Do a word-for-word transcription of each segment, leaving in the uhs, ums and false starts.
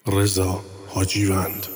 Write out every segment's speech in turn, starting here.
رضا حاجیوند.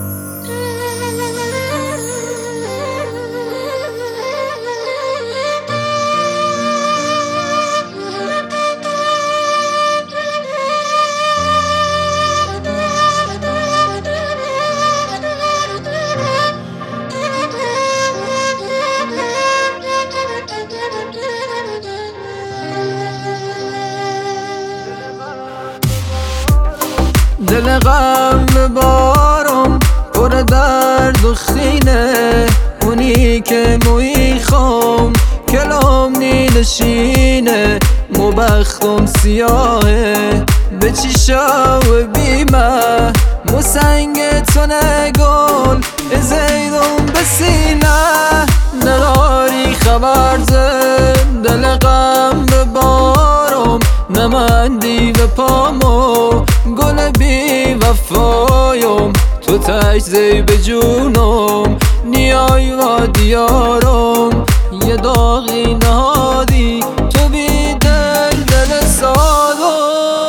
دل غم بارم پر درد و خینه، اونی که میخوام کلام نشینه. مو بختم سیاهه به چیشا و بیمه، مو سنگ تنه گل ازیدم به سینه. نداری خبر زن دل غم ببارم، نمندی به پامو گل بی وفایم. تو تجزی به جونم نیای و دیارم، یه داغی نهادی تو بی دل دل سادم.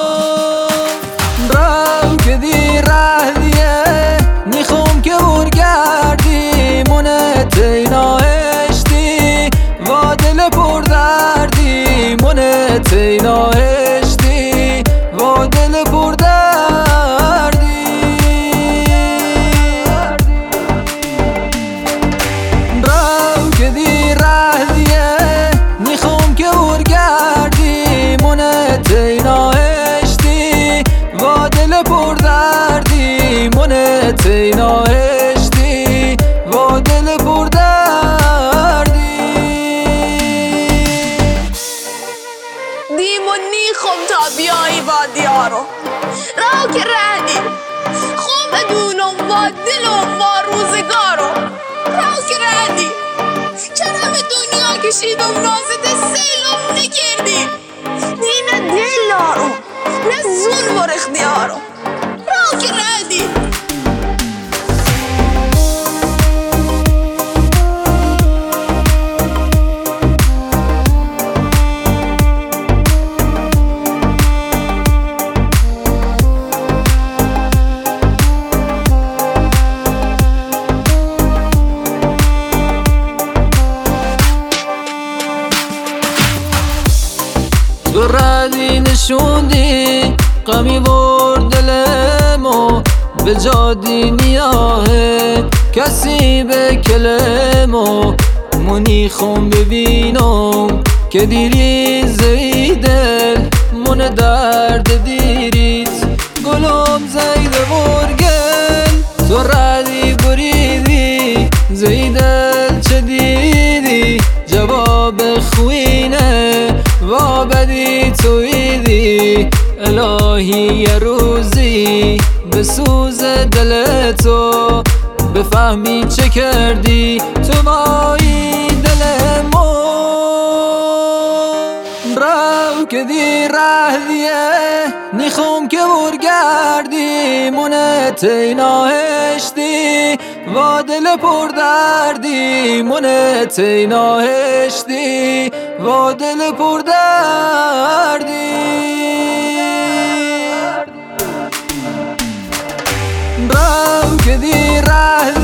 رو که دی رهدیه نیخوم که برگردی، مونه تیناهشتی و دل پر دردی. مونه تیناهشتی و دل پر دردی. رو که دی رهدیه نیخوم که برگردی، مونه تیناهشتی و دل پر دردی. مونه تیناهشتی و دل پر دردی. دیمونی خوم تا بیایی با دیارو رو که ردی خوم بدونم با دلم با روزگارو. رو که ردی چرا به دنیا کشیدم نازت سیلم نکردی. دی نه دل دارم نه زون بر اختیارم. رو که ردی تو ردی نشوندی غمی برد دلمو، به جادی نیاهه کسی به کلمو. منی خون ببینم که دیری زیدل من درد دیریز گلم زیده برگل. تو ردی بریدی زیدل چه دیدی، جواب خوینه و بدی تویدی. الهی یه روزی به سوز دل تو بفهمی چه کردی تو مایی دل ما. رو که دی رهدیه نیخوم که برگردی، مونه تیناهشتی و دل پر دردی. مونه تیناهشتی و دل پر دردی. رو که دی رهدی